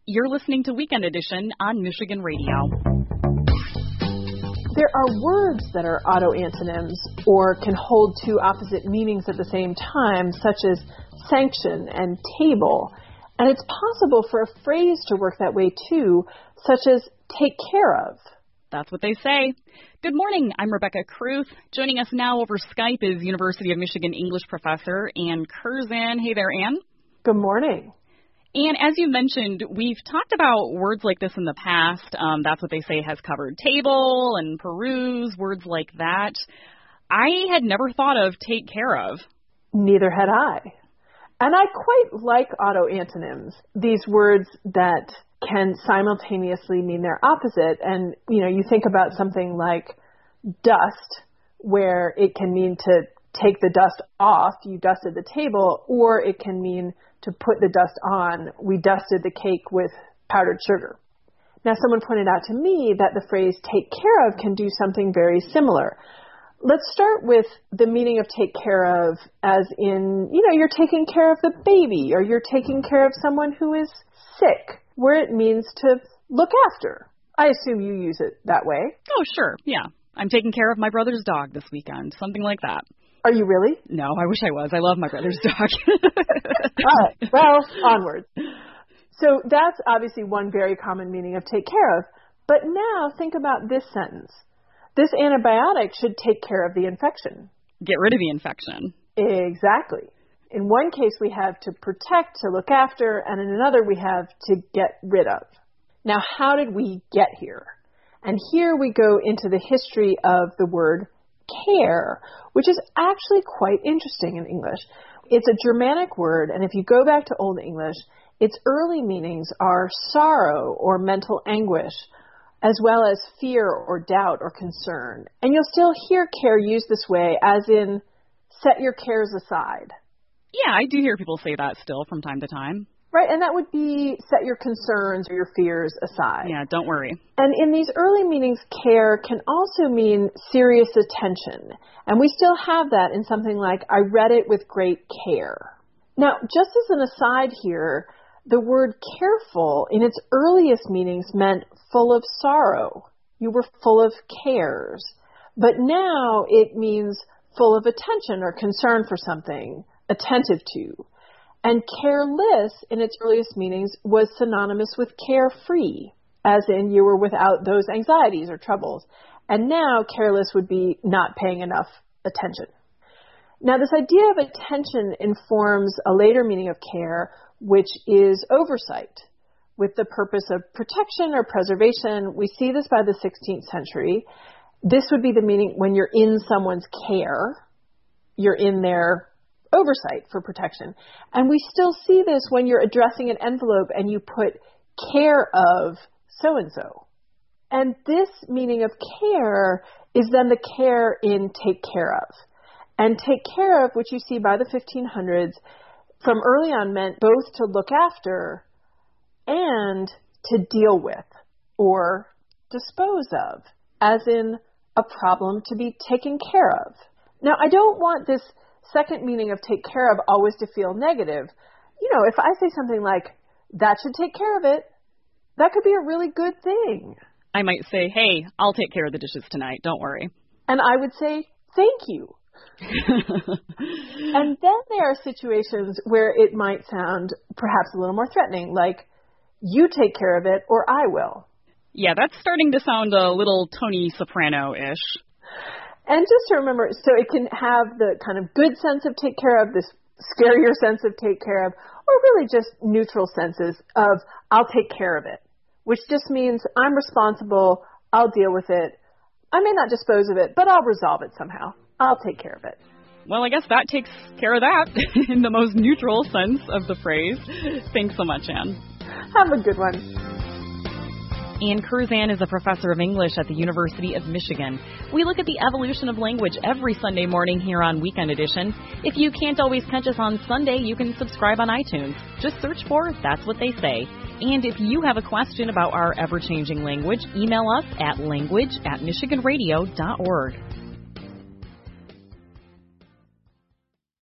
You're listening to Weekend Edition on Michigan Radio. There are words that are autoantonyms or can hold two opposite meanings at the same time, such as sanction and table. And it's possible for a phrase to work that way too, such as take care of. That's what they say. Good morning. I'm Rebecca Kruth. Joining us now over Skype is University of Michigan English professor Ann Curzan. Hey there, Ann. Good morning. And as you mentioned, we've talked about words like this in the past. That's what they say has covered table and peruse, words like that. I had never thought of take care of. Neither had I. And I quite like autoantonyms, these words that can simultaneously mean their opposite. And, you think about something like dust, where it can mean to take the dust off, you dusted the table, or it can mean to put the dust on, we dusted the cake with powdered sugar. Now, someone pointed out to me that the phrase take care of can do something very similar. Let's start with the meaning of take care of as in, you're taking care of the baby or you're taking care of someone who is sick, where it means to look after. I assume you use it that way. Oh, sure. Yeah. I'm taking care of my brother's dog this weekend, something like that. Are you really? No, I wish I was. I love my brother's dog. All right. Well, onward. So that's obviously one very common meaning of take care of. But now think about this sentence. This antibiotic should take care of the infection. Get rid of the infection. Exactly. In one case, we have to protect, to look after, and in another, we have to get rid of. Now, how did we get here? And here we go into the history of the word care, which is actually quite interesting in English. It's a Germanic word, and if you go back to Old English, its early meanings are sorrow or mental anguish, as well as fear or doubt or concern. And you'll still hear care used this way, as in, set your cares aside. Yeah, I do hear people say that still from time to time. Right, and that would be set your concerns or your fears aside. Yeah, don't worry. And in these early meanings, care can also mean serious attention. And we still have that in something like, I read it with great care. Now, just as an aside here, the word careful in its earliest meanings meant full of sorrow. You were full of cares. But now it means full of attention or concern for something, attentive to. And careless, in its earliest meanings, was synonymous with carefree, as in you were without those anxieties or troubles. And now careless would be not paying enough attention. Now, this idea of attention informs a later meaning of care, which is oversight, with the purpose of protection or preservation. We see this by the 16th century. This would be the meaning when you're in someone's care, you're in their oversight for protection. And we still see this when you're addressing an envelope and you put care of so-and-so. And this meaning of care is then the care in take care of. And take care of, which you see by the 1500s, from early on meant both to look after and to deal with or dispose of, as in a problem to be taken care of. Now, I don't want this second meaning of take care of always to feel negative. If I say something like, that should take care of it, that could be a really good thing. I might say, hey, I'll take care of the dishes tonight, don't worry. And I would say, thank you. And then there are situations where it might sound perhaps a little more threatening, like, you take care of it or I will. Yeah, that's starting to sound a little Tony Soprano-ish. And just to remember, so it can have the kind of good sense of take care of, this scarier sense of take care of, or really just neutral senses of I'll take care of it, which just means I'm responsible, I'll deal with it. I may not dispose of it, but I'll resolve it somehow. I'll take care of it. Well, I guess that takes care of that in the most neutral sense of the phrase. Thanks so much, Ann. Have a good one. Ann Curzan is a professor of English at the University of Michigan. We look at the evolution of language every Sunday morning here on Weekend Edition. If you can't always catch us on Sunday, you can subscribe on iTunes. Just search for That's What They Say. And if you have a question about our ever-changing language, email us at language@michiganradio.org.